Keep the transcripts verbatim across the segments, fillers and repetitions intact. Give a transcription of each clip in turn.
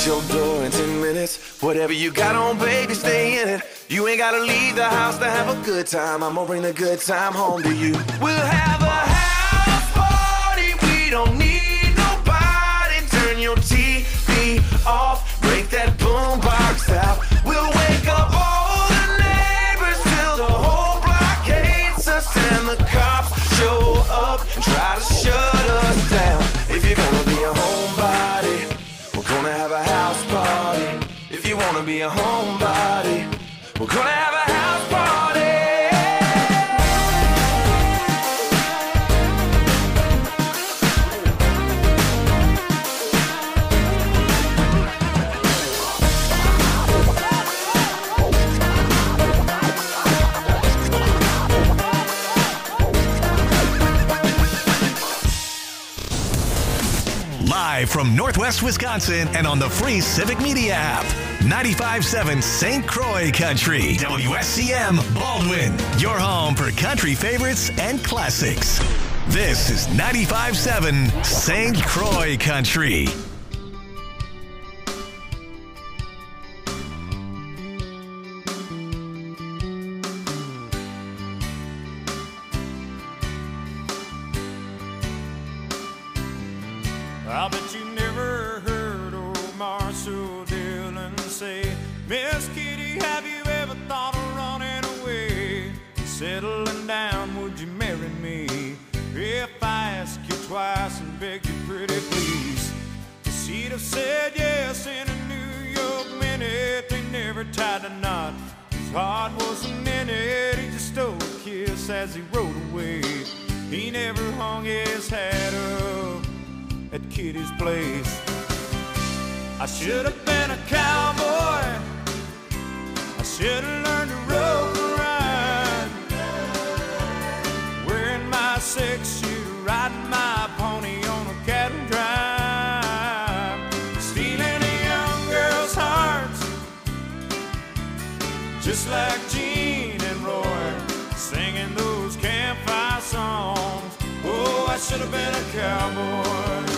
your door in ten minutes. Whatever you got on, baby, stay in it. You ain't gotta leave the house to have a good time. I'ma bring the good time home to you. We'll have a house party. We don't need nobody. Turn your T V off. Break that boombox out. We'll wake up all the neighbors till the whole block hates us. And the cops show up and try to shut us down. If you're gonna be a homebody, we're gonna have a house party. If you wanna be a homebody, we're gonna have a house party. Live from Northwest Wisconsin and on the free Civic Media app. ninety-five point seven Saint Croix Country. W S C M Baldwin. Your home for country favorites and classics. This is ninety-five point seven Saint Croix Country. I bet you never heard old Marshall Dillon say, Miss Kitty, have you ever thought of running away? Settling down, would you marry me? If I ask you twice and beg you pretty please. She'd have said yes in a New York minute. They never tied a knot. His heart wasn't in it. He just stole a kiss as he rode away. He never hung his hat up at Kitty's place. I should have been a cowboy. I should have learned to rope and ride, wearing my six shooter, riding my pony on a cattle drive, stealing a young girl's hearts, just like Gene and Roy, singing those campfire songs. Oh, I should have been a cowboy.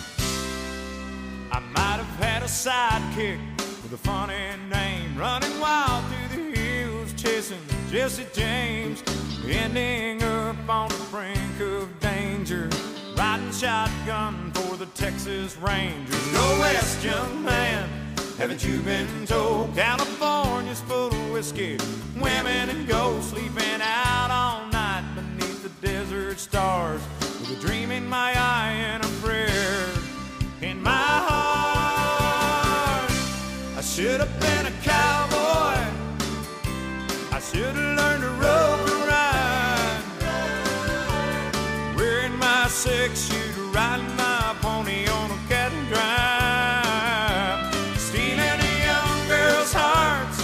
I might have had a sidekick with a funny name, running wild through the hills, chasing Jesse James, ending up on the brink of danger, riding shotgun for the Texas Rangers. Go west, young man, haven't you been told? California's full of whiskey, women and gold, sleeping out all night beneath the desert stars, with a dream in my eye and a prayer in my heart. I should have been a cowboy. I should have learned to rope and ride, wearing my six shooter, riding my pony on a cattle drive, stealing a young girl's hearts,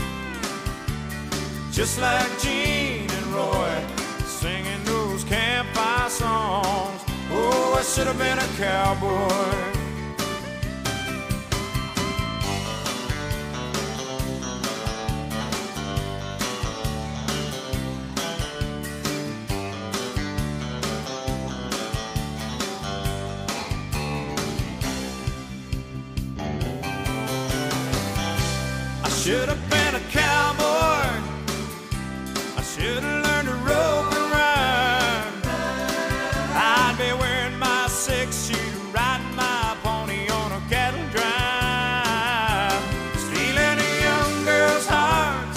just like Gene and Roy, singing those campfire songs. Oh, I should have been a cowboy. I should have been a cowboy. I should have learned to rope and ride. I'd be wearing my six shooter, riding my pony on a cattle drive, stealing a young girl's heart,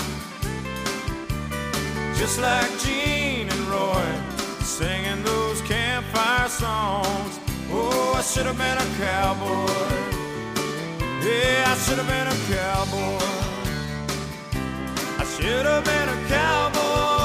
just like Gene and Roy, singing those campfire songs. Oh, I should have been a cowboy. Yeah, I should have been a cowboy. I should have been a cowboy.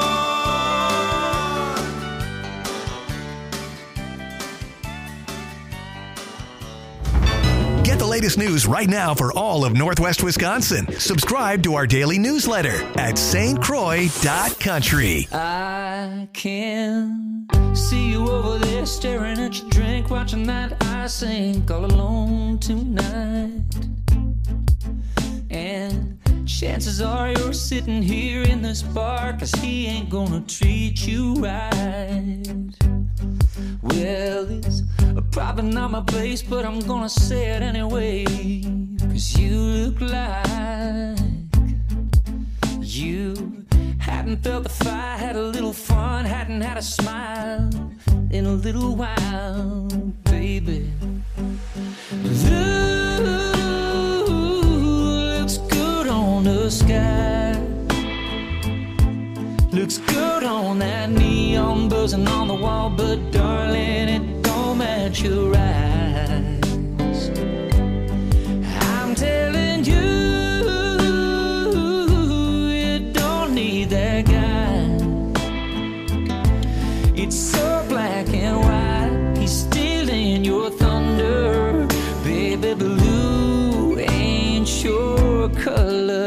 Get the latest news right now for all of Northwest Wisconsin. Subscribe to our daily newsletter at S T Croix dot country. I can see you over there staring at your drink, watching that I sink all alone tonight. And chances are you're sitting here in this bar, 'cause he ain't gonna treat you right. Well, it's Probably not my place, but I'm gonna say it anyway. Cause you look like you hadn't felt the fire, had a little fun, hadn't had a smile in a little while, baby. Blue looks good on the sky, looks good on that neon buzzing on the wall, but darling, it don't match your eyes. I'm telling you, you don't need that guy. It's so black and white, he's stealing your thunder. Baby, blue ain't your color.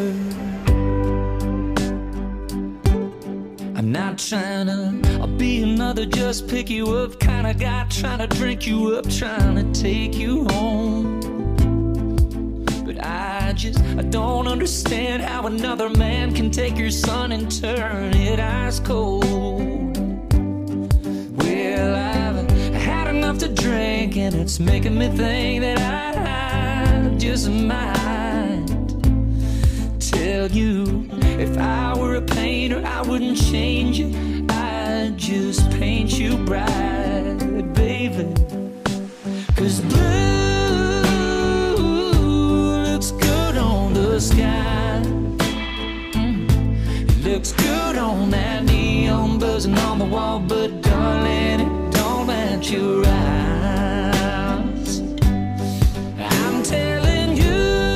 I'm not trying to I'll be another just pick you up kind of guy, trying to drink you up, trying to take you home. But I just, I don't understand how another man can take your sun and turn it ice cold. Well, I've had enough to drink and it's making me think that I just might tell you, if I were a painter, I wouldn't change you, I'd just paint you bright, baby. Cause blue looks good on the sky, mm. It looks good on that neon buzzing on the wall, but darling, it don't match your eyes. I'm telling you,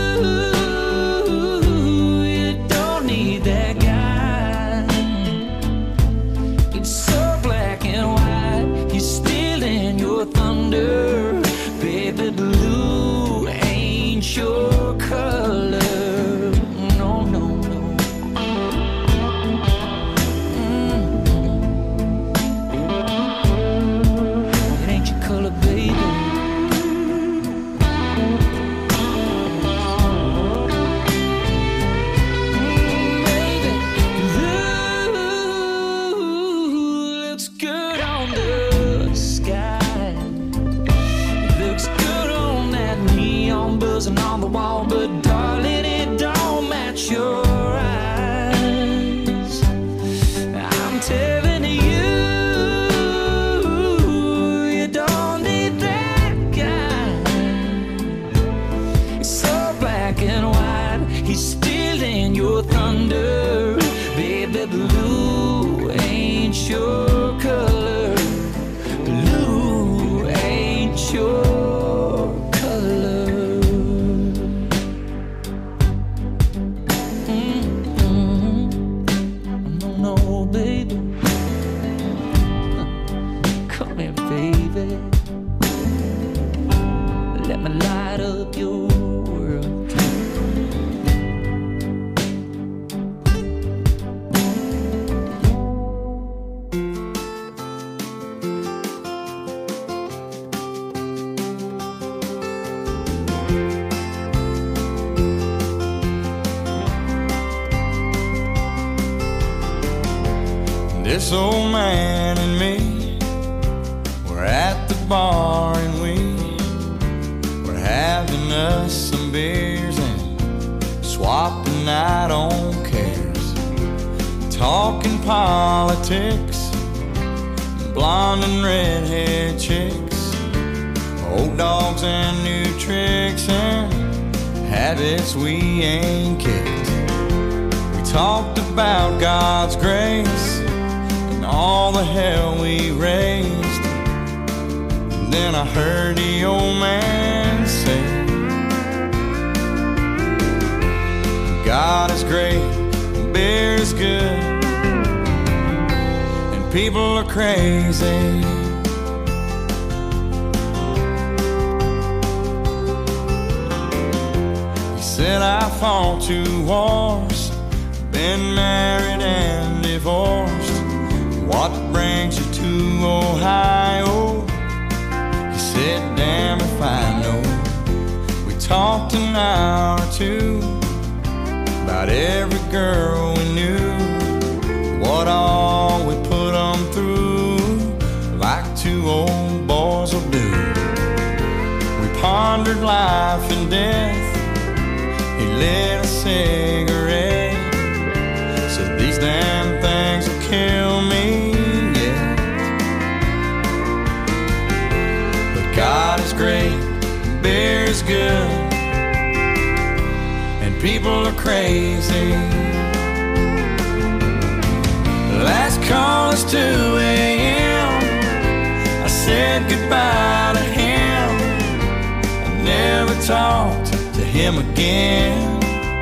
thunder, baby, blue ain't your color. No, no, no. Mm-hmm. It ain't your color, baby. Mm, baby, blue looks good on the sky. Buzzing on the wall, but darling, it don't match your eyes. I'm telling you, you don't need that guy. It's so black and white, he's stealing your thunder. Baby, blue ain't your color. Blue ain't your This old man and me, we're at the bar and we, we're having us some beers and swapping out on cares, talking politics, blonde and redhead chicks, old dogs and new tricks and habits we ain't kicked. We talked about God's grace, all the hell we raised. And then I heard the old man say, God is great, beer is good, and people are crazy. He said, I fought two wars, been married and divorced. What brings you to Ohio? He said, damn if I know. We talked an hour or two about every girl we knew, what all we put them through, like two old boys will do. We pondered life and death. He lit a cigarette, said these damn things will kill me yet. But God is great, beer is good, and people are crazy. Last call is two a.m. I said goodbye to him. I never talked to him again.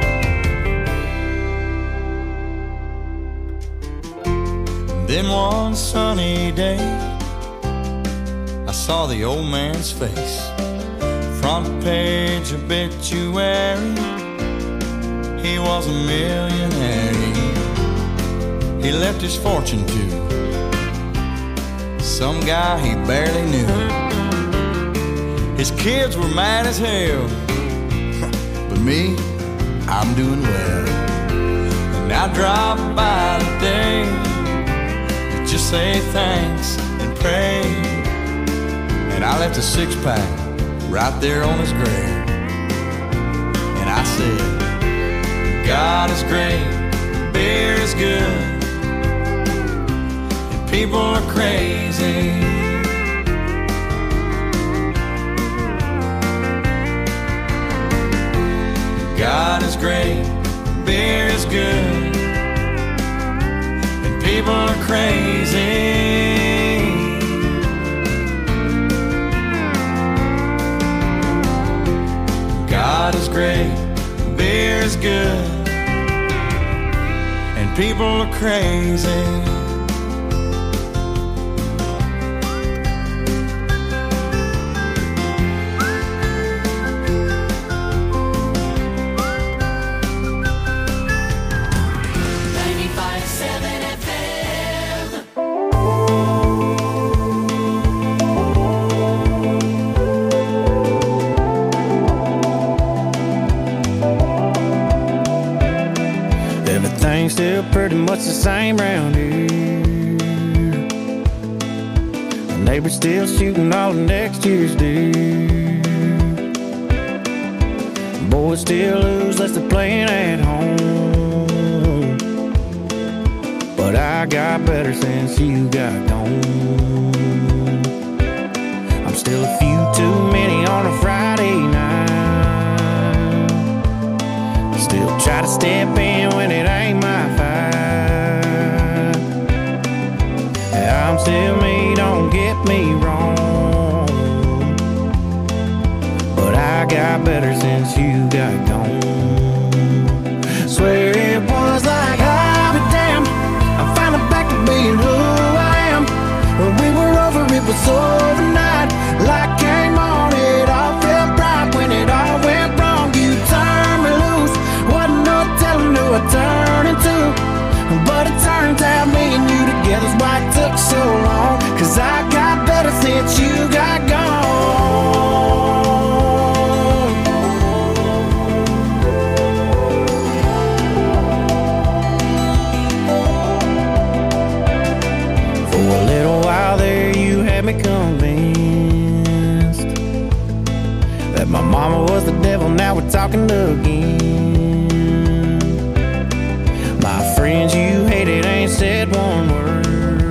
Then one sunny day, I saw the old man's face. Front page obituary, he was a millionaire. He left his fortune to some guy he barely knew. His kids were mad as hell, but me, I'm doing well. And I dropped by today to just say thanks and pray. And I left a six-pack right there on his grave. And I said, God is great, beer is good, people are crazy. God is great, beer is good, and people are crazy. God is great, beer is good, and people are crazy. Still pretty much the same round here. The neighbor's still shooting all of next year's deer. Boys still lose less than playing at home. But I got better since you got gone. I'm still a few too many on a Friday night. Still try to step in when it ain't my fight. I'm still me, don't get me wrong, but I got better since you got gone. Swear it was like I'll be damned, I'm finally back to being who I am. When we were over, it was overnight. Light came on, it all felt bright. When it all went wrong, you turned me loose. Wasn't no telling who I turned into, but it turns out me and you together's why it took so long. Cause I got better since you got gone. For a little while there you had me convinced that my mama was the devil, now we're talking again. My friends you hated ain't said one word.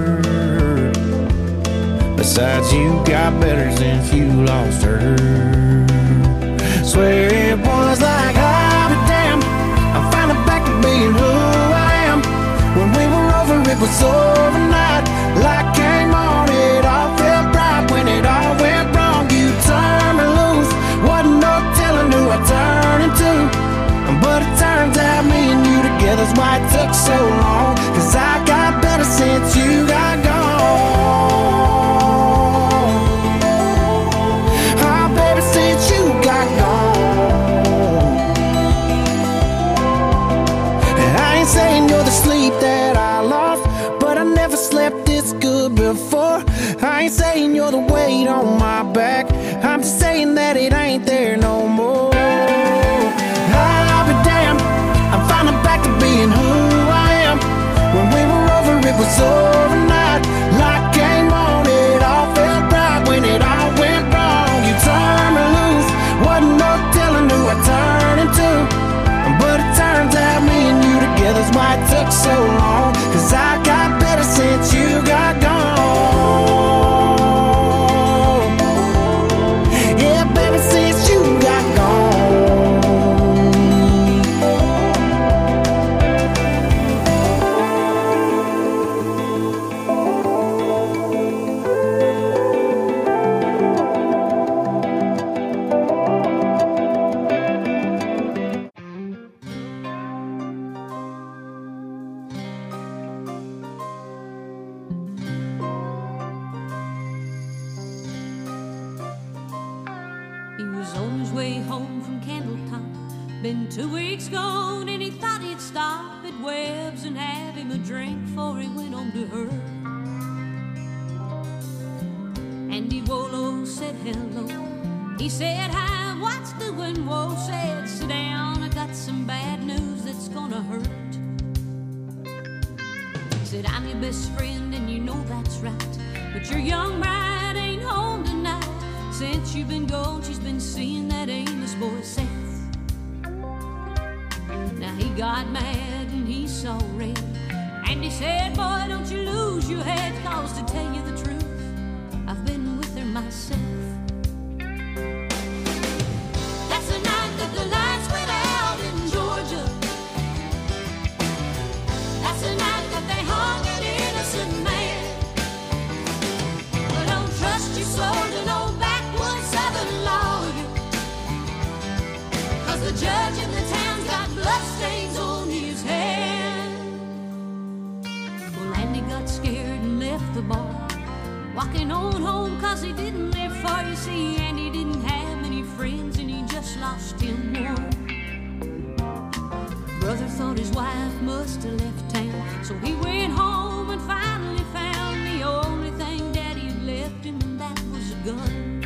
Besides, you got better since you lost her. Swear it was like I'll be damned, I'm finally back to being who I am. When we were over, it was overnight. Light came on, it all felt bright. When it all went wrong, you turned me loose. Wasn't no telling who I turned into, but it turns out me and you together's why it took so long. Cause I got better since you got gone. Oh baby, since you got gone. And I ain't saying you're the sleep that I lost, but I never slept this good before. I ain't saying you're the weight on my back, I'm just saying that it ain't there no more. I'll be damned, I'm finally back to being who I am. When we were over, it was overnight. Light came on, it all felt bright. He was on his way home from Candletop. Been two weeks gone and he thought he'd stop at Webb's and have him a drink before he went on to her. Andy Wolo said hello. He said hi, what's doing? Whoa, said sit down, I got some bad news that's gonna hurt. He said I'm your best friend and you know that's right, but your young bride ain't home tonight. Since you've been gone, she's been seeing that Amos boy Seth. Now he got mad and he saw red, and he said, boy, don't you lose your head, cause to tell you the truth, I've been with her myself. That's the night that the lights went out in Georgia. That's the night that they hung an innocent man. Well, don't trust your soul to no backwoods southern lawyer, cause the judge in the town's got bloodstains on his hand. Well, Andy got scared and left the bar, walking on home cause he didn't live far. You see, Andy didn't have many friends and he just lost him one. Brother thought his wife must have left town, so he went home and finally found the only thing Daddy had left him, and that was a gun.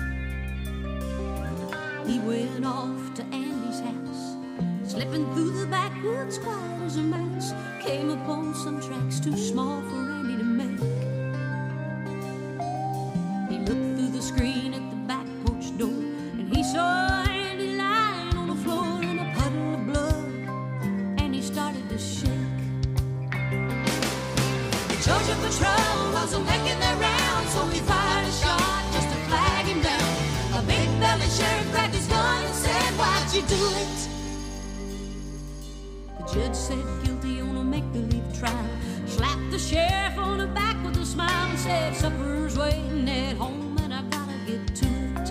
He went off to Andy's house, slipping through the backwoods quiet as a mouse, came upon some tracks too small for Andy to make. He looked through the screen at the back porch door, and he saw Andy lying on the floor in a puddle of blood, and he started to shake. The Georgia Patrol wasn't making their rounds, so he fired a shot just to flag him down. A big-bellied sheriff grabbed his gun and said, why'd you do it? The judge said guilty on a make-believe trial, slapped the sheriff on the back with a smile and said, supper's waiting at home and I gotta get to it.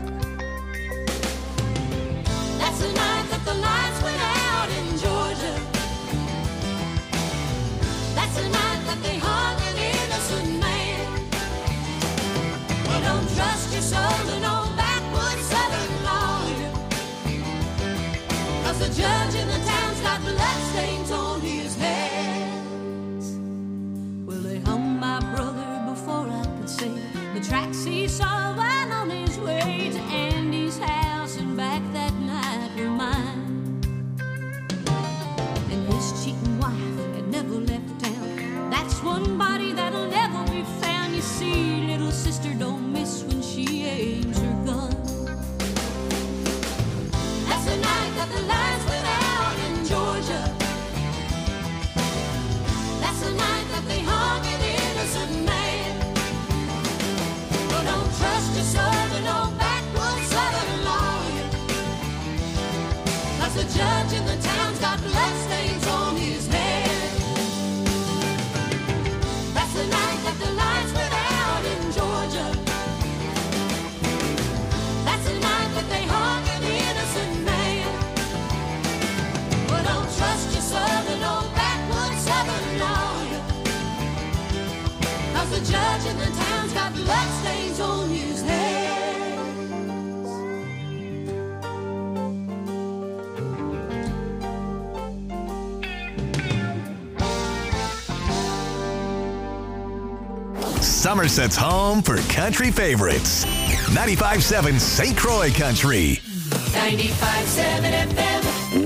That's the night that the lights went out in Georgia. That's the night that they hung an innocent man. Well, don't trust your soul to no backwoods southern lawyer, cause the judge in the town's got bloodstains on his hands. Well, they hung my brother before I could say the tracks he saw while on his way to Andy's house and back that night were mine. And his cheating wife had never left town. That's one body that'll never be found. You see, little sister don't miss when she aims her gun. That's the night that the lights went out in Georgia. That's the night that they hung an innocent man. Well, don't trust your soul to no backwoods southern lawyer, cause the judge in the town's got bloodstains on his head. That's the night that the lights went out in Georgia. That's the night that they hung an innocent man. Well, don't trust your soul to no backwoods southern lawyer, cause the judge in the town's got bloodstains on his hands. Somerset's home for country favorites. ninety-five point seven Saint Croix Country. ninety-five point seven F M.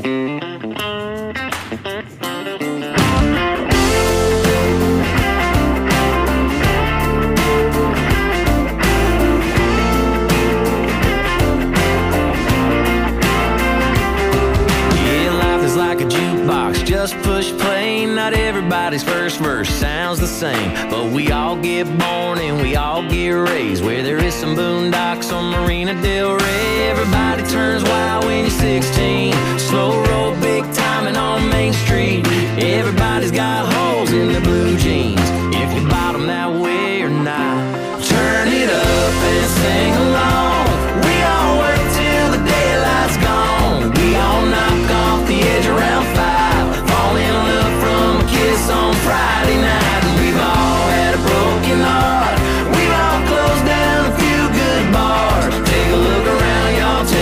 Yeah, life is like a jukebox, just push play. Not everybody's first verse sounds the same, but we all get born and we all get raised where there is some boondocks on Marina Del Rey. Everybody turns wild when you're sixteen, slow roll big timing on Main Street. Everybody's got holes in their blue jeans, if you bottom that way or not. Turn it up and sing along. We all work till the daylight's gone. We all knock off the edge around five, fall in love from a kiss on Friday night. And we've all had a broken heart, we've all closed down a few good bars. Take a look around, y'all.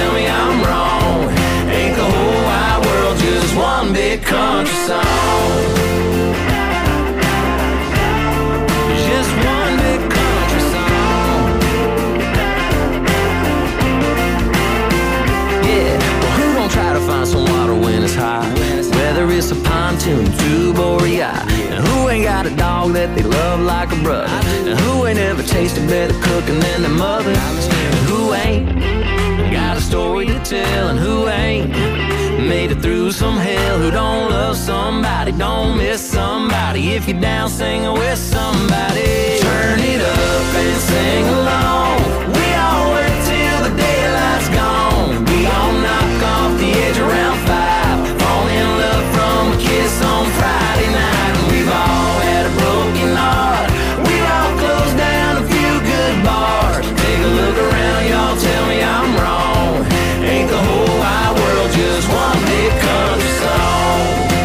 a pontoon tube or a yacht? And who ain't got a dog that they love like a brother? And who ain't ever tasted better cooking than their mother? And who ain't got a story to tell? And who ain't made it through some hell? Who don't love somebody, don't miss somebody? If you're down singing with somebody, turn it up and sing along. We all work till the daylight's gone. We all knock off the edge around five, fall in love from a kiss on Friday night. And we've all had a broken heart. We've all closed down a few good bars. Take a look around, y'all, tell me I'm wrong. Ain't the whole wide world just one big country song?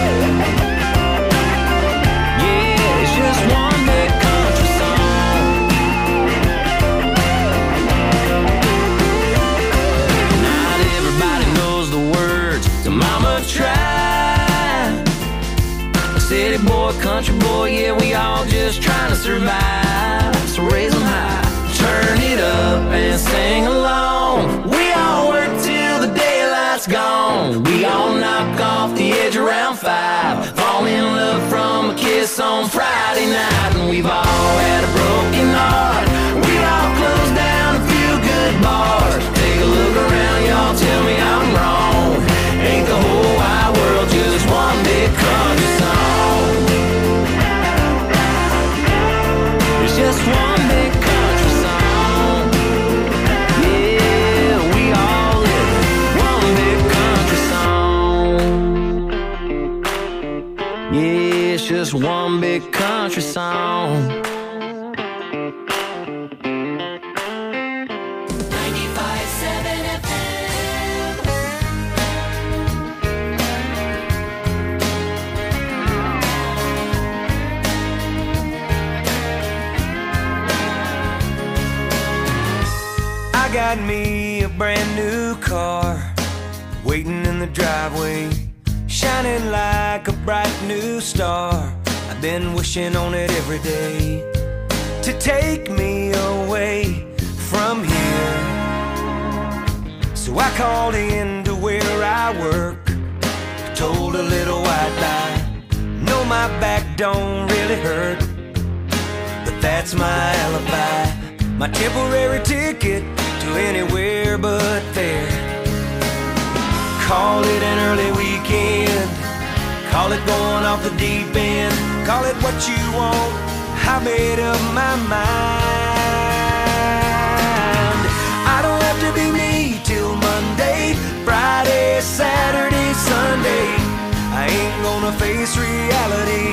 Yeah, it's just one big country song. Not everybody knows the words to Mama Tried. A city boy, country boy, yeah, we all just trying to survive. So raise them high, turn it up and sing along. We all work till the daylight's gone. We all knock off the edge around five, fall in love from a kiss on Friday night. And we've all had a broken heart. We all closed down a few good bars. Take a look around, y'all, tell me I'm wrong. Ain't the whole wide world just one big country song? It's just one big country song. Yeah, we all live one big country song. Yeah, it's just one big country song. ninety-five seven F M. I got me a brand new car, waiting in the driveway, shining like a bright new star. I've been wishing on it every day to take me away from here. So I called in to where I work, told a little white lie. No, my back don't really hurt, but that's my alibi, my temporary ticket to anywhere but there. Call it an early weekend, call it going off the deep end, call it what you want, I made up my mind. I don't have to be me till Monday, Friday, Saturday, Sunday. I ain't gonna face reality.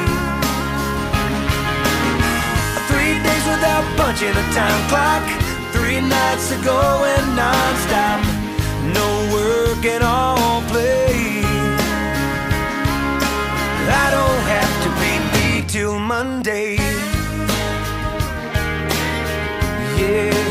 Three days without punching a time clock, three nights of going non-stop, no work and all play. I don't have to be me till Monday. Yeah,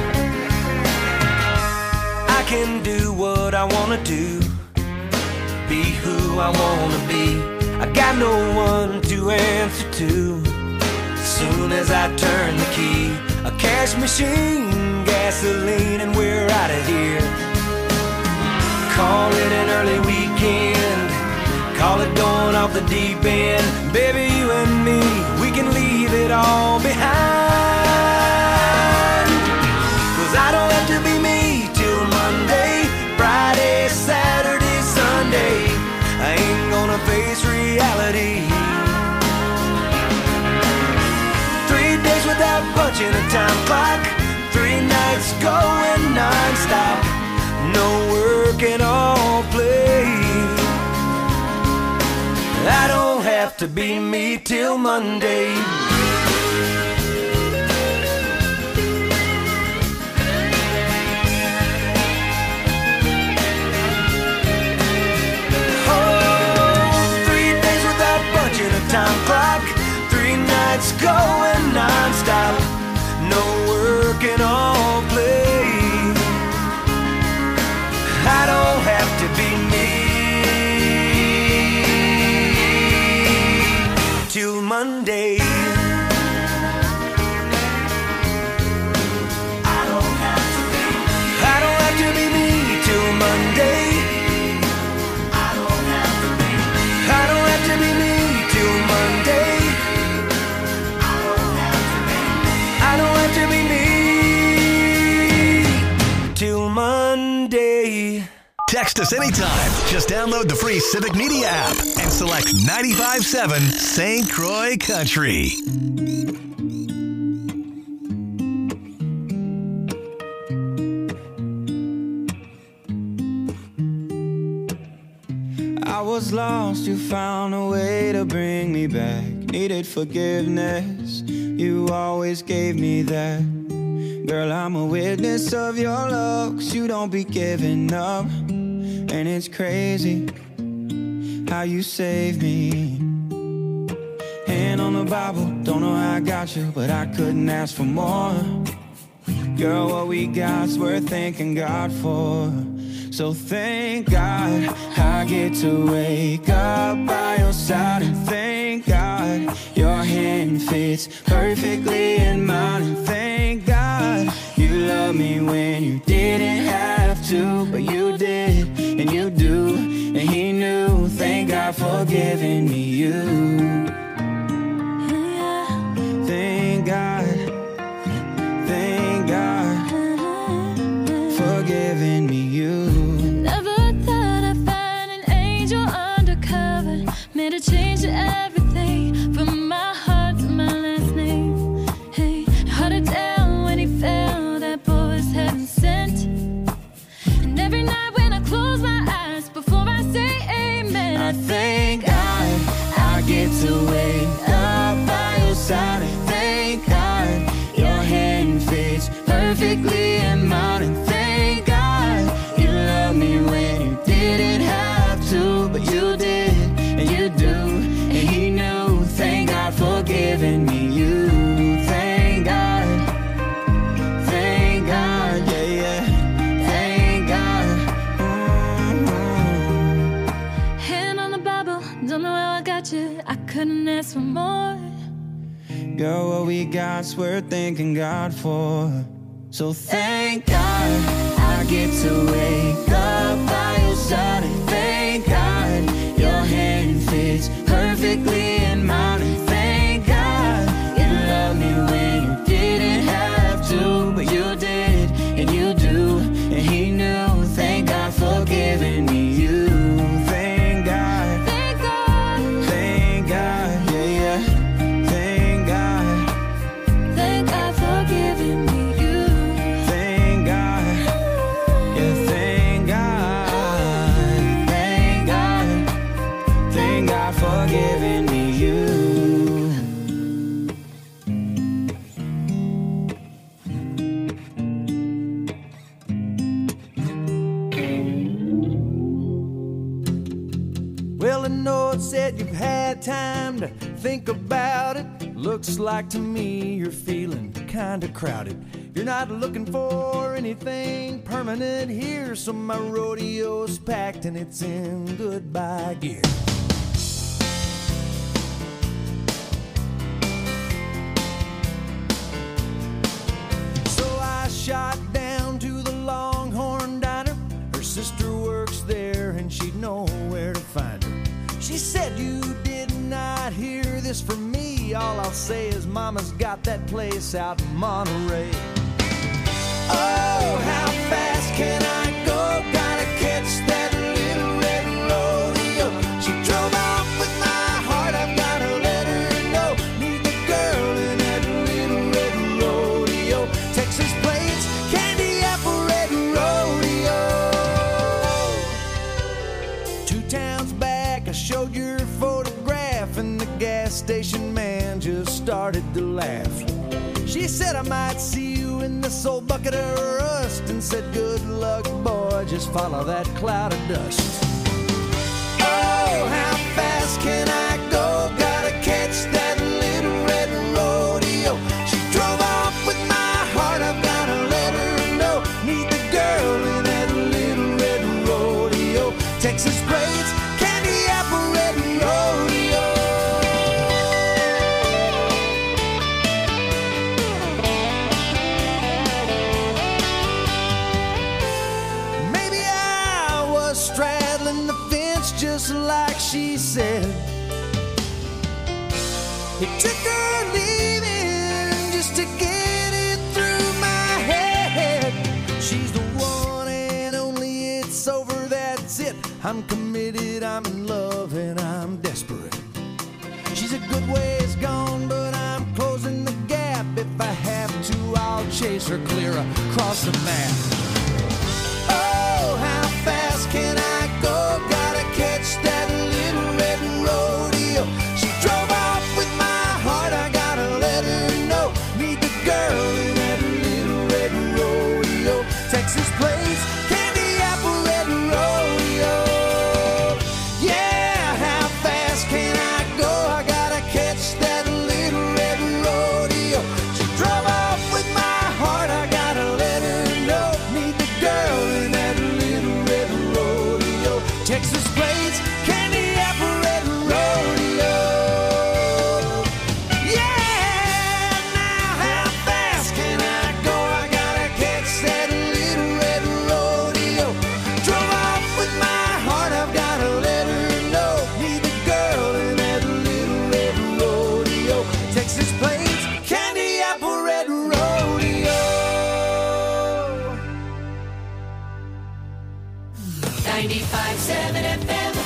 I can do what I wanna do, be who I wanna be. I got no one to answer to. Soon as I turn the key, a cash machine, gasoline, and we're out of here. Call it an early weekend, call it going off the deep end. Baby, you and me, we can leave it all behind. Cause I don't have to be me till Monday, Friday, Saturday, Sunday. I ain't gonna face reality. Three days without punching a time clock, three nights going non-stop, no work and all play. I don't have to be me till Monday. Oh, three days without punching a time clock, three nights going non-stop, no work and all play. I don't have to be me till Monday. Text us anytime. Just download the free Civic Media app and select ninety-five point seven Saint Croix Country. I was lost, you found a way to bring me back. Needed forgiveness, you always gave me that. Girl, I'm a witness of your love, 'cause you don't be giving up. And it's crazy how you saved me. Hand on the Bible, don't know how I got you, but I couldn't ask for more. Girl, what we got's worth thanking God for. So thank God I get to wake up by your side. And thank God your hand fits perfectly in mine. And thank God you love me when you didn't have to, but you did, and you do, and he knew. Thank God for giving me you. Thank God, thank God for giving me you. Made a change to everything, from my heart to my last name. Hey, held it down when he fell, that boy was heaven sent. And every night when I close my eyes, before I say amen, I thank God I get to wake up by your side. And thank God your hand fits perfectly in mine. And thank God you love me when you didn't have to, but you did. You do, and he knew. Thank God for giving me you. Thank God, thank God, yeah, yeah. Thank God. Mm-hmm. Hand on the Bible, don't know how I got you, I couldn't ask for more. Girl, what we got's worth thanking God for. So thank God I get to wake up by your side. And thank God your hand fits perfectly in mine. And thank God you love me when you didn't have to, but you did, and you do, and he knew. Thank God for giving me you. Thank God, thank God, thank God, yeah, yeah. Thank God, thank God for giving me you. Thank God, yeah, thank God, thank God, thank God for giving me you. Well, I know it said you've had time to think about it. Looks like to me you're feeling kinda crowded. You're not looking for anything permanent here, so my rodeo's packed and it's in goodbye gear. So I shot down to the Longhorn Diner. Her sister works there and she'd know where to find her. She said, you did not hear this from me. All I'll say is mama's got that place out in Monterey. Oh, how fast can I go? Gotta catch that little red rodeo. She drove off with my heart, I've gotta let her know. Need the girl in that little red rodeo. Texas plains, candy apple red rodeo. Two towns back I showed your photograph, and the gas station man just started to laugh. She said I might see you in this old bucket of rust, and said good luck boy, just follow that cloud of dust. Oh, how fast can I go? Gotta catch that little red rodeo. She drove off with my heart, I've gotta let her know. Need the girl in that little red rodeo. Texas braids, candy apple red rodeo. Straddling the fence just like she said. It took her leaving just to get it through my head. She's the one and only, it's over that I'm committed, I'm in love, and I'm desperate. She's a good ways gone, but I'm closing the gap. If I have to, I'll chase her clear across the map. Oh, how fast can I go? Gotta catch that little red rodeo. She drove off with my heart, I gotta let her know. Need the girl in that little red rodeo. Texas plains, candy apple red rodeo. Yeah, how fast can I go? I gotta catch that little red rodeo. She drove off with my heart, I gotta let her know. Need the girl in that little red rodeo. Texas plains, candy apple red rodeo. Yeah, now how fast can I go? I gotta catch that little red rodeo. Drove off with my heart, I've gotta let her know. Need the girl in that little red rodeo. Texas plains, candy apple red rodeo. ninety-five seven F M.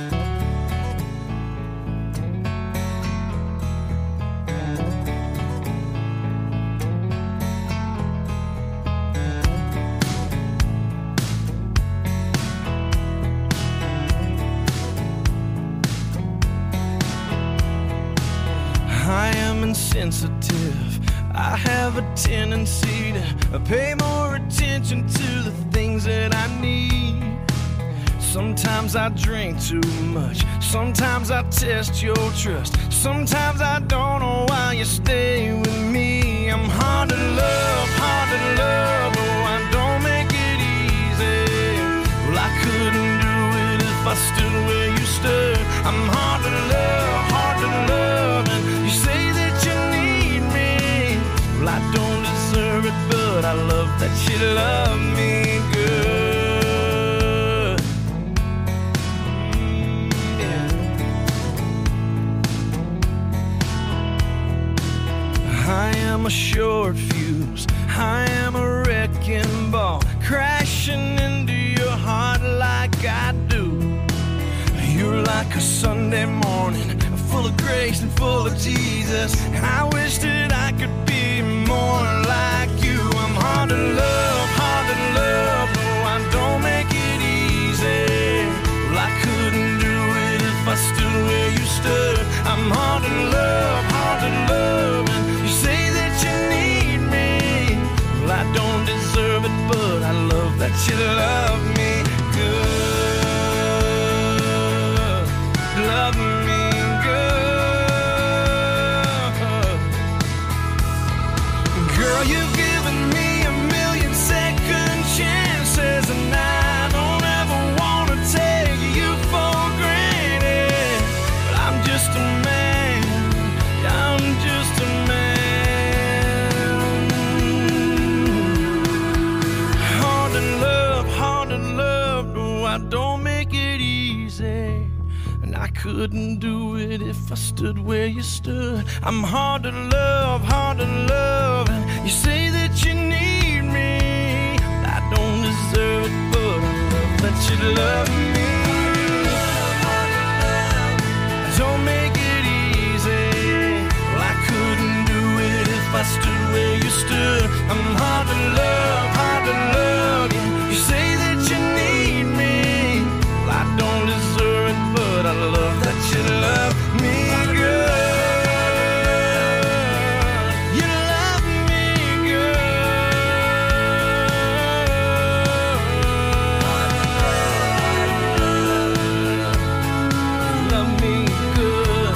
I am insensitive. I have a tendency to pay more attention to the things that I need. Sometimes I drink too much. Sometimes I test your trust. Sometimes I don't know why you stay with me. I'm hard to love, hard to love. Oh, I don't make it easy. Well, I couldn't do it if I stood where you stood. I'm hard to love, hard to love. And you say that you need me. Well, I don't deserve it, but I love that you love me good. I am a short fuse, I am a wrecking ball, crashing into your heart like I do. You're like a Sunday morning, full of grace and full of Jesus. I wish that I could be more like you. I'm hard to love, hard to love, no, I don't make it easy. Well, I couldn't do it if I stood where you stood. I'm hard to love, hard to love, and you say that you need me. Well, I don't deserve it, but I love that you love me good. Love me good. Girl, you've given me a million second chances, and I don't ever want to take you for granted. But I'm just a man, I'm just a man. Hard to love, hard to love, no, I don't make it easy. And I couldn't do it if I stood where you stood. I'm hard to love, hard to love. And you say that you need me. I don't deserve it, but I love that you love me. Don't make it easy. Well, I couldn't do it if I stood where you stood. I'm hard to love, hard to love. Yeah, you say that you need me. Well, I don't deserve it, but I love that you love me good. You love me good. Love me good.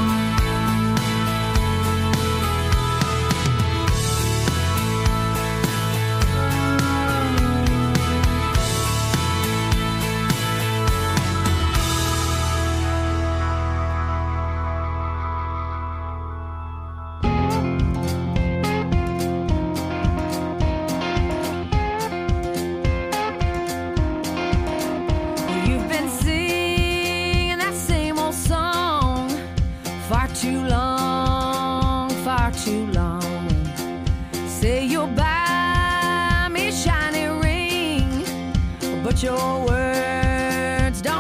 You've been singing that same old song far too long, far too long. Say you'll buy me a shiny ring, but your words don't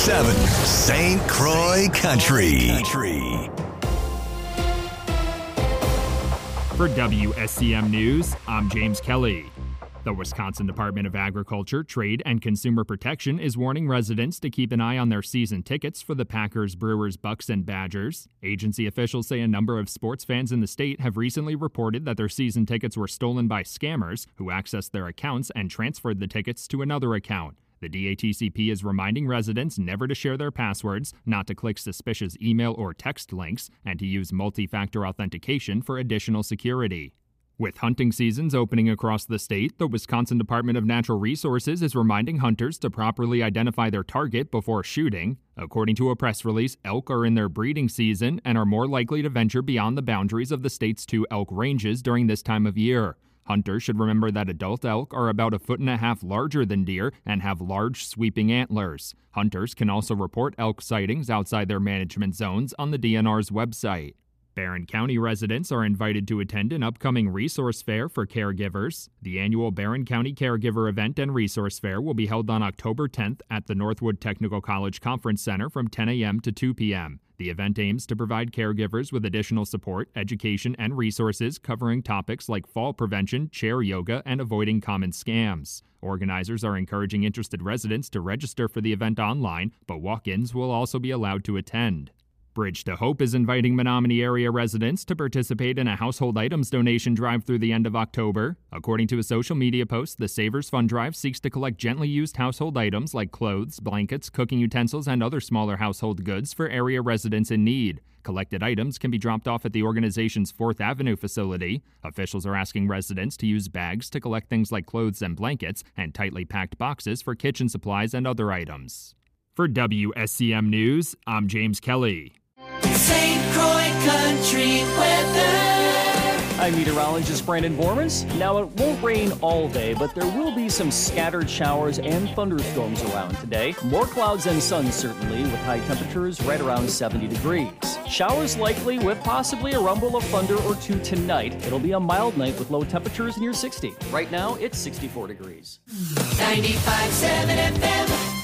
seven Saint Croix Country. Country. For W S C M News, I'm James Kelly. The Wisconsin Department of Agriculture, Trade, and Consumer Protection is warning residents to keep an eye on their season tickets for the Packers, Brewers, Bucks, and Badgers. Agency officials say a number of sports fans in the state have recently reported that their season tickets were stolen by scammers who accessed their accounts and transferred the tickets to another account. The D A T C P is reminding residents never to share their passwords, not to click suspicious email or text links, and to use multi-factor authentication for additional security. With hunting seasons opening across the state, the Wisconsin Department of Natural Resources is reminding hunters to properly identify their target before shooting. According to a press release, elk are in their breeding season and are more likely to venture beyond the boundaries of the state's two elk ranges during this time of year. Hunters should remember that adult elk are about a foot and a half larger than deer and have large, sweeping antlers. Hunters can also report elk sightings outside their management zones on the D N R's website. Barron County residents are invited to attend an upcoming resource fair for caregivers. The annual Barron County Caregiver Event and Resource Fair will be held on October tenth at the Northwood Technical College Conference Center from ten a.m. to two p.m. The event aims to provide caregivers with additional support, education, and resources covering topics like fall prevention, chair yoga, and avoiding common scams. Organizers are encouraging interested residents to register for the event online, but walk-ins will also be allowed to attend. Bridge to Hope is inviting Menominee area residents to participate in a household items donation drive through the end of October. According to a social media post, the Savers Fund Drive seeks to collect gently used household items like clothes, blankets, cooking utensils, and other smaller household goods for area residents in need. Collected items can be dropped off at the organization's Fourth Avenue facility. Officials are asking residents to use bags to collect things like clothes and blankets, and tightly packed boxes for kitchen supplies and other items. For W S C M News, I'm James Kelly. Saint Croix Country weather. I'm meteorologist Brandon Vormans. Now, it won't rain all day, but there will be some scattered showers and thunderstorms around today. More clouds than sun, certainly, with high temperatures right around seventy degrees. Showers likely with possibly a rumble of thunder or two tonight. It'll be a mild night with low temperatures near sixty. Right now, it's sixty-four degrees. ninety-five point seven F M.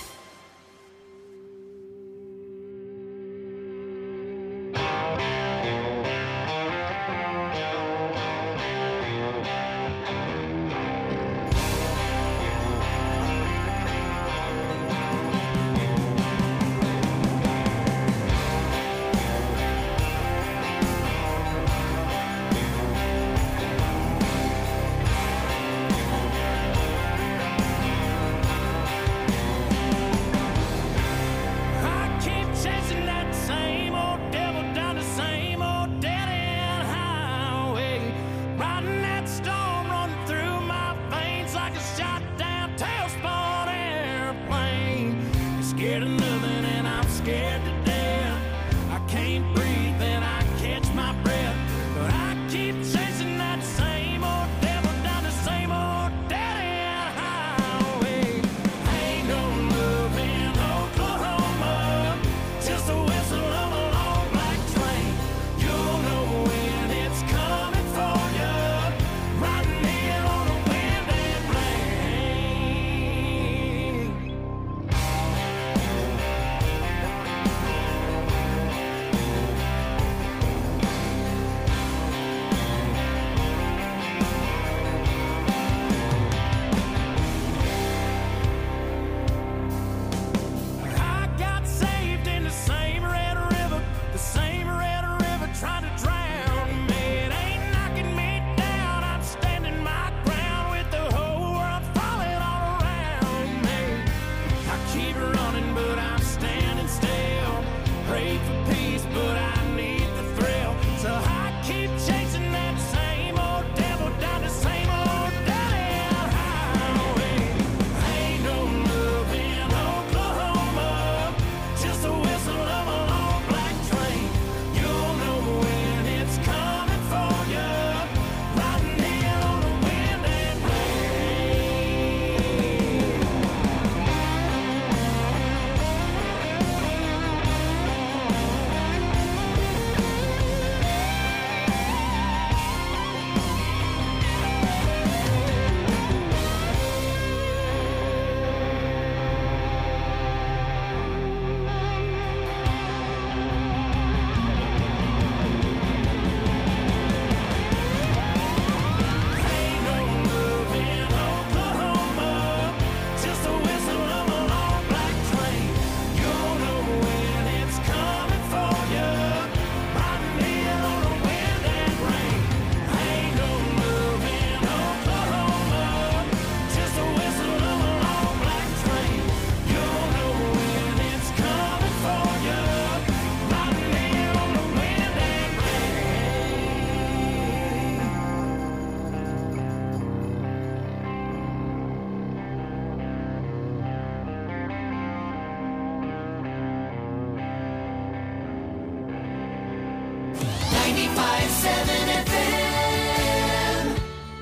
ninety-five seven F M.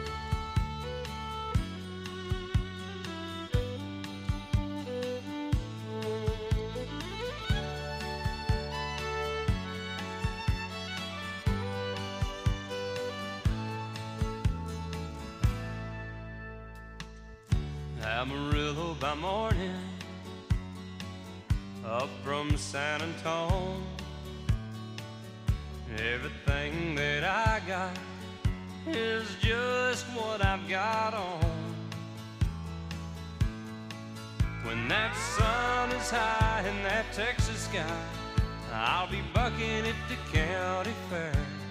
Amarillo by morning, up from San Antonio. Everything that I got is just what I've got on. When that sun is high in that Texas sky, I'll be bucking at the county fair.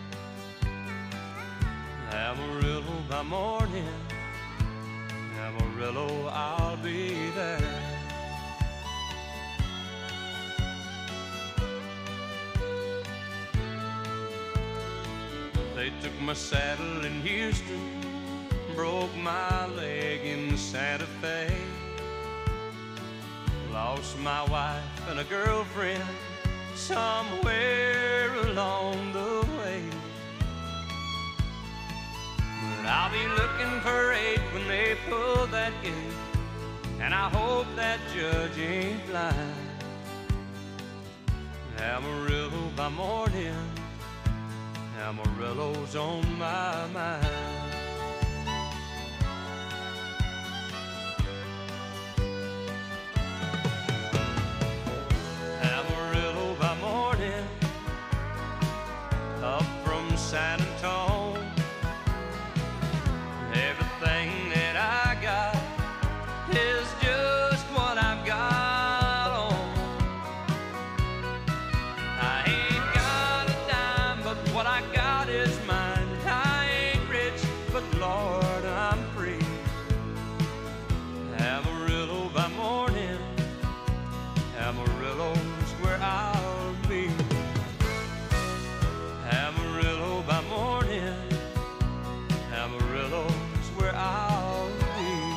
Amarillo by morning, Amarillo, I'll be there. They took my saddle in Houston, broke my leg in Santa Fe, lost my wife and a girlfriend somewhere along the way. But I'll be looking for eight when they pull that gate, and I hope that judge ain't blind. Amarillo by morning, Amarillo's on my mind. Amarillo by morning, up from San Antonio. Everything that I got is just what I've got on. I ain't got a dime, but what I got is mine. I ain't rich, but Lord, I'm free. Amarillo by morning, Amarillo's where I'll be. Amarillo by morning, Amarillo's where I'll be.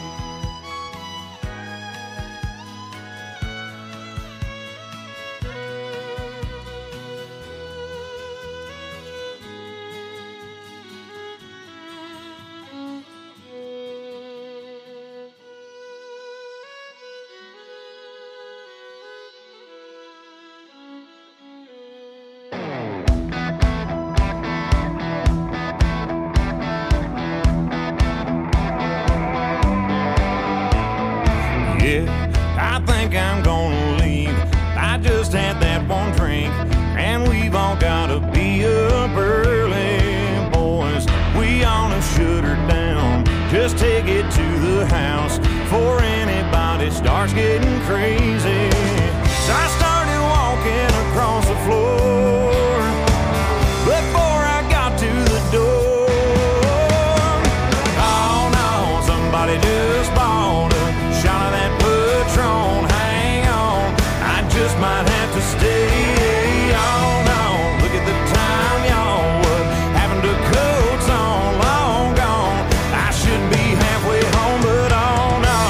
I think I'm gonna leave. I just had that one drink, and we've all gotta be up early, boys. We ought to shut her down. Just take it to the house before anybody starts getting crazy. So I started walking across the floor before I got to the door. Oh no, somebody just bought a shot of that Patron. Hang on, I just might have to stay. Oh no, look at the time, y'all. What happened to coats on? Long gone. I should be halfway home, but oh no.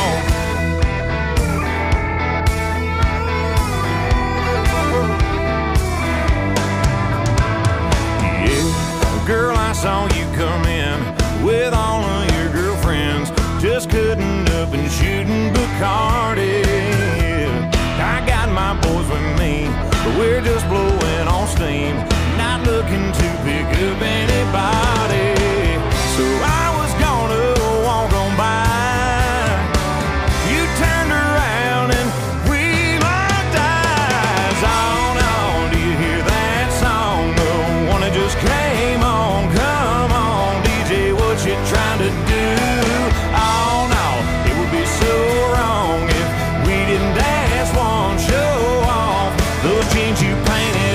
Yeah, girl, I saw you come in with all of your girlfriends, just cutting up and shooting Bacardi. I got my boys with me, but we're just blowing on steam, not looking to pick up anybody. So I was gonna walk on by. You turned around and we locked eyes. Oh no, do you hear that song? The one that just came on. Come on, D J, what you trying to do? Oh no, it would be so wrong if we didn't dance one show off. Those jeans you painted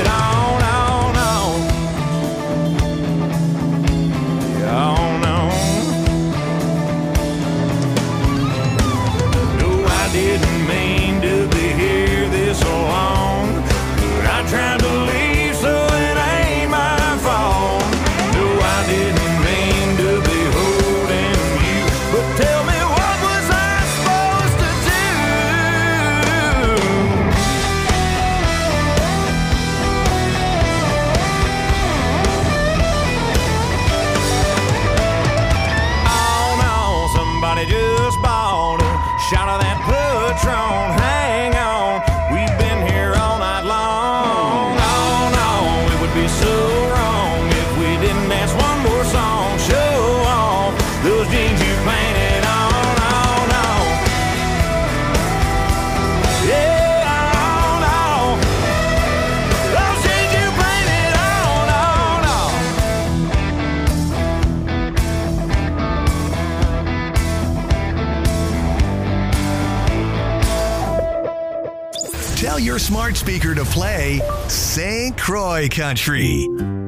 your smart speaker to play Saint Croix Country.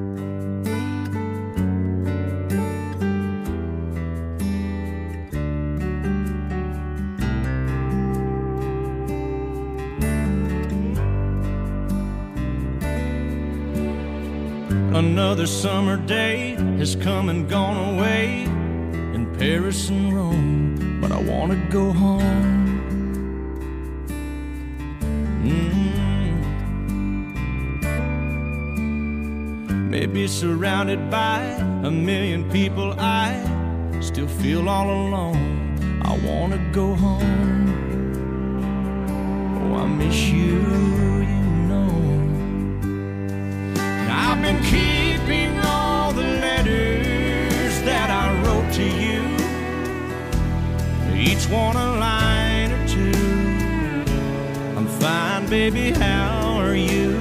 Another summer day has come and gone away in Paris and Rome, but I want to go home. Mm-hmm. Maybe surrounded by a million people, I still feel all alone. I want to go home. Oh, I miss you. I've been keeping all the letters that I wrote to you, each one a line or two. I'm fine, baby, how are you?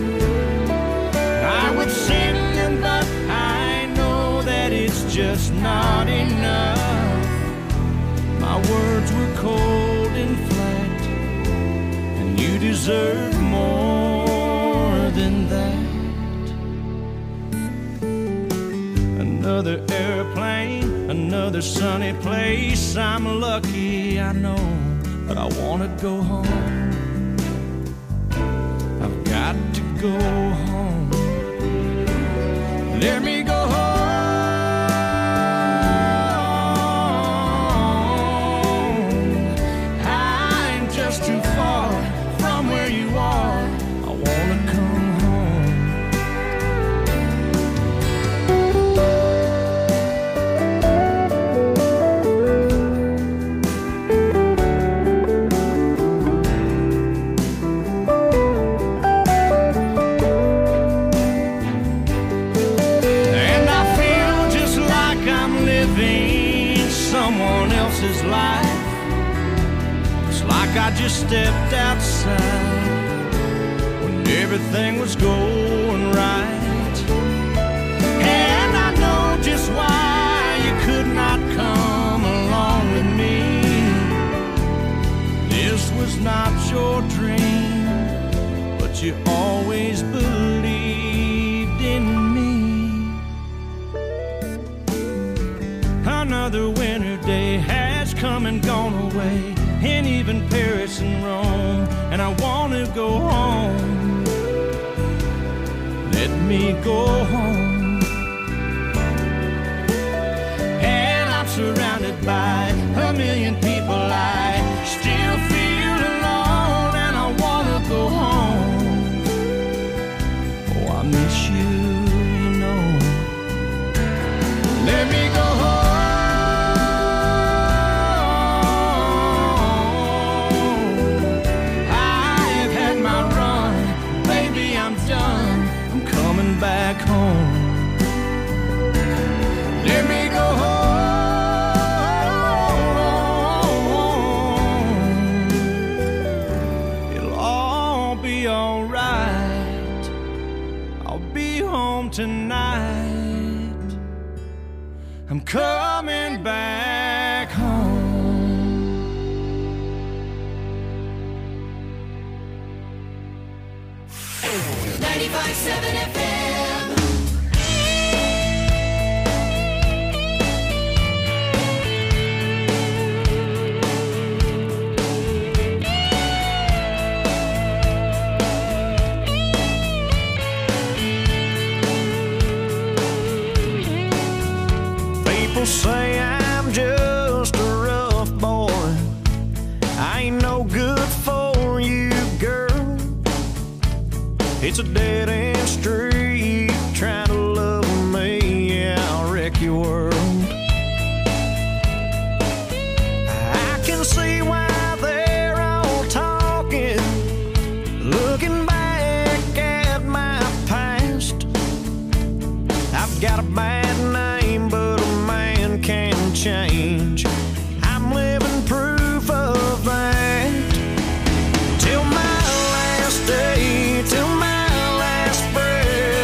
I would send them, but I know that it's just not enough. My words were cold and flat, and you deserve more than that. Another airplane, another sunny place. I'm lucky, I know, but I want to go home. I've got to go home. Let me go home. I'm just too far from where you are. I want to come home. Life. It's like I just stepped outside when everything was going right, and I know just why you could not come along with me. This was not your dream, but you always believed in me. Another winter day has come and gone away, and even Paris and Rome, and I want to go home. Let me go home. And I'm surrounded by a million people. I still feel alone, and I want to go home. Oh, I miss you, you know. Let me go home. Back home. Let me go home. It'll all be alright. I'll be home tonight. I'm coming back home. ninety-five point seven F M. People say I'm just a rough boy. I ain't no good for you, girl. It's a dead-end street. Trying to love me, yeah, I'll wreck your world. I can see why they're all talking, looking back at my past. I've got a bad name, but a man can change. I'm living proof of that. Till my last day, till my last breath,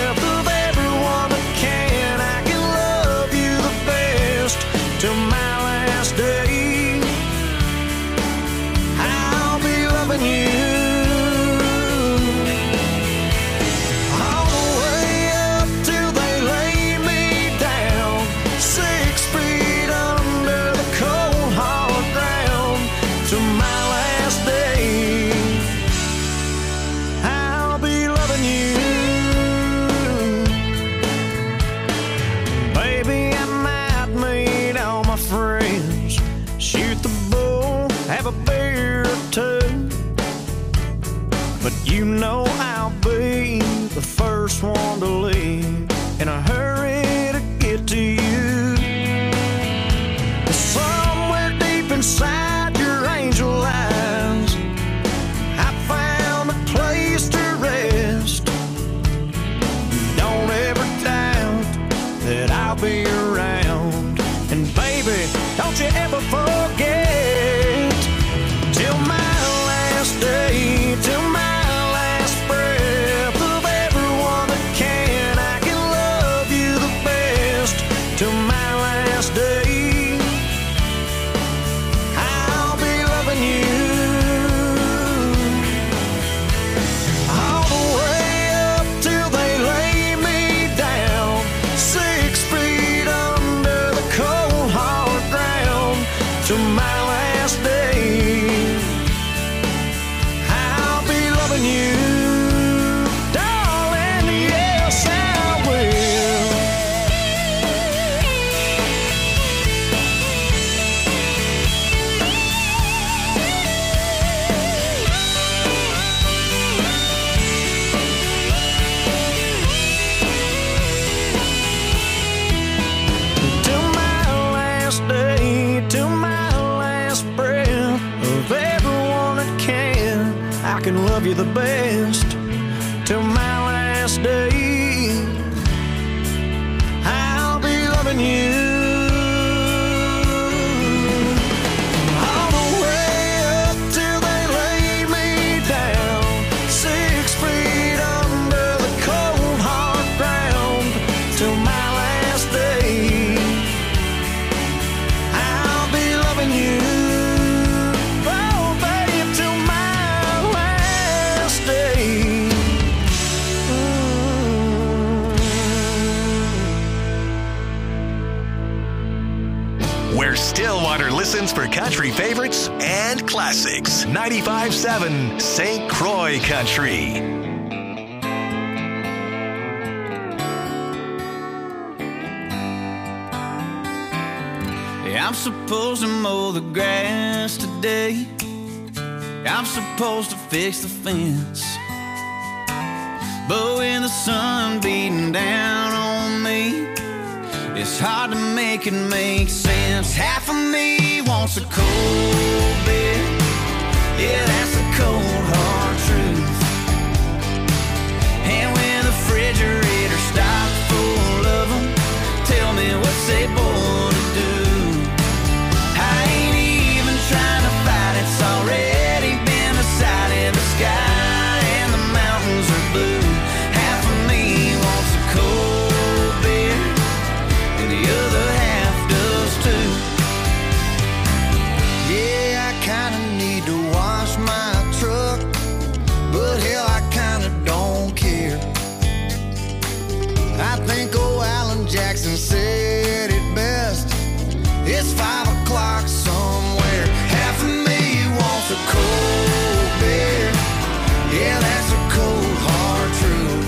can love you the best till my last day. I'll be loving you all the way up till they lay me down, six feet under the cold hard ground till my last day. I'll be loving you, oh babe, till my last day. Where Stillwater listens for country favorites and classics. ninety-five seven Saint Croix Country. I'm supposed to mow the grass today. I'm supposed to fix the fence. But when the sun beating down on me, it's hard to make it make sense. Half of me wants a cold beer. Yeah, that's the cold hard truth. And when the refrigerator's stocked full of them, tell me what's they born to do. I ain't even trying to fight, it's already been decided. The sky and the mountains are blue. Half of me wants a cold beer, and the other half does too. Yeah, I kinda need to wash my truck, but hell, I kinda don't care. I think old Alan Jackson said it best. It's five o'clock somewhere. Half of me wants a cold beer. Yeah, that's a cold hard truth.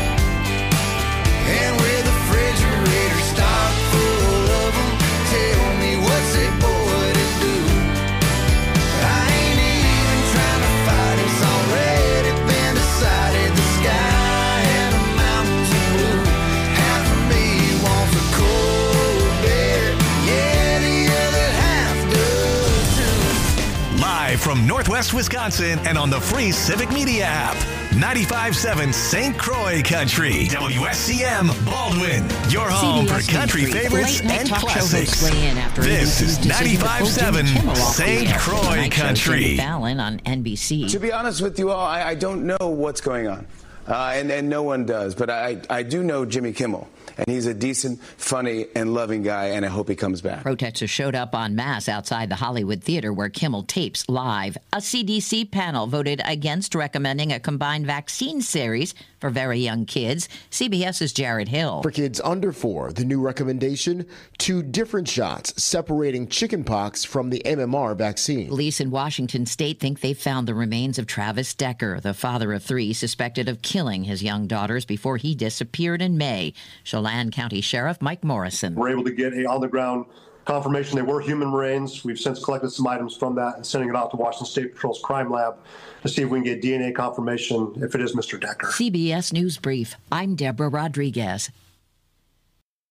And with the refrigerator stocked full of them, tell me what's it boy to do. I ain't even trying to fight, it's already been decided. The sky and the mountains are blue. Half of me wants a cold beer. Yeah, the other half does too. Live from Northwest Wisconsin and on the free Civic Media app. ninety-five seven Saint Croix Country. W S C M Baldwin. Your home C B S for country News three. favorites Late night and talk show classics. hosts weigh in after This A B C's is decision to ninety-five pull Jimmy seven Kimmel off the Saint air. The Croix Tonight Show's Country. Jimmy Fallon on N B C. To be honest with you all, I, I don't know what's going on, uh, and, and no one does. But I, I do know Jimmy Kimmel, and he's a decent, funny, and loving guy, and I hope he comes back. Protesters showed up en masse outside the Hollywood Theater where Kimmel tapes live. A C D C panel voted against recommending a combined vaccine series for very young kids. CBS's Jared Hill. For kids under four, the new recommendation, two different shots separating chickenpox from the M M R vaccine. Police in Washington state think they've found the remains of Travis Decker, the father of three suspected of killing his young daughters before he disappeared in May. Chelan County Sheriff Mike Morrison. We're able to get a on-the-ground confirmation they were human remains. We've since collected some items from that and sending it out to Washington State Patrol's crime lab to see if we can get D N A confirmation if it is Mister Decker. C B S News Brief. I'm Deborah Rodriguez.